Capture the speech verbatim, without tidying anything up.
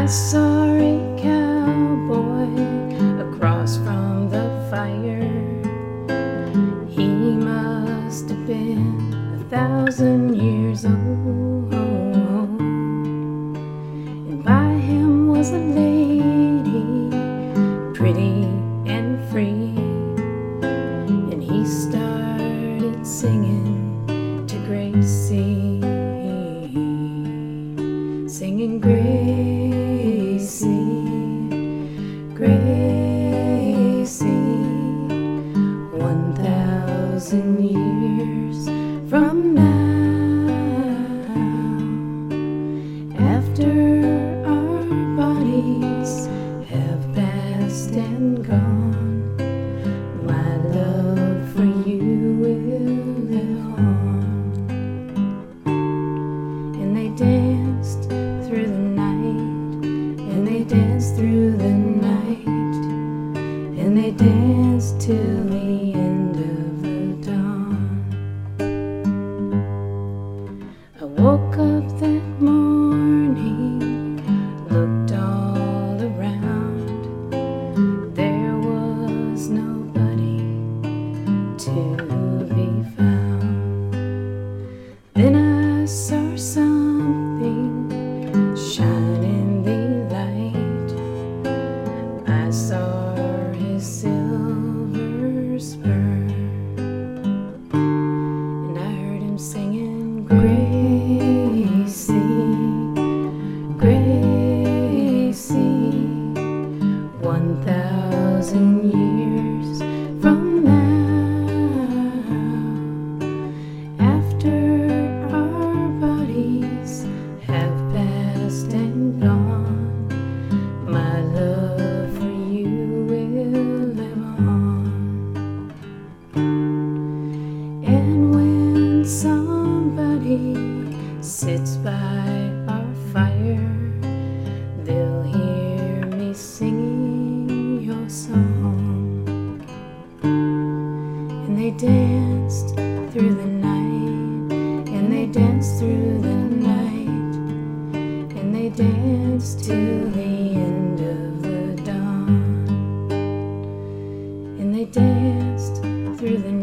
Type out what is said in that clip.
I saw a cowboy across from the fire. He must have been a thousand years old, and by him was a lady, pretty and free, and he started singing to Gracie, singing Gracie, Gracie, one thousand years from now, after our bodies have passed and gone, my love for you will live on. And they danced through the night, and they danced through the night, and they danced till the end of the dawn. I woke up that morning, looked all around, there was nobody to be found. Then I saw something shine in the light. I saw his silver spur, and I heard him singing Gracie, Gracie, one thousand years from now, after our bodies have passed and gone, my love for you will live on. And when somebody sits by our fire, they'll hear me singing your song. And they danced through the night, and they danced through the night, and they danced till the end of the dawn. And they danced through the